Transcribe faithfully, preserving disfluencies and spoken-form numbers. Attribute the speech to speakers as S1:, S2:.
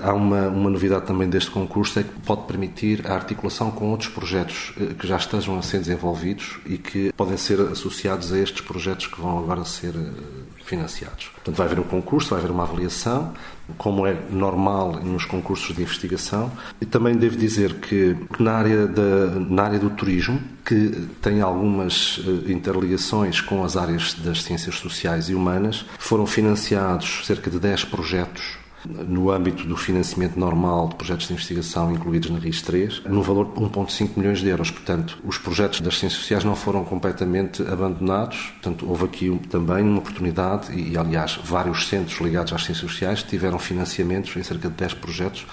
S1: há uma, uma novidade também deste concurso, é que pode permitir a articulação com outros projetos que já estejam a ser desenvolvidos e que podem ser associados a estes projetos que vão agora ser financiados. Portanto, vai haver um concurso, vai haver uma avaliação, como é normal nos concursos de investigação. E também devo dizer que na área, da, na área do turismo, que tem algumas interligações com as áreas das ciências sociais e humanas, foram financiados cerca de dez projetos no âmbito do financiamento normal de projetos de investigação incluídos na R I S três, no valor de um vírgula cinco milhões de euros. Portanto, os projetos das ciências sociais não foram completamente abandonados. Portanto, houve aqui também uma oportunidade e, aliás, vários centros ligados às ciências sociais tiveram financiamentos em cerca de dez projetos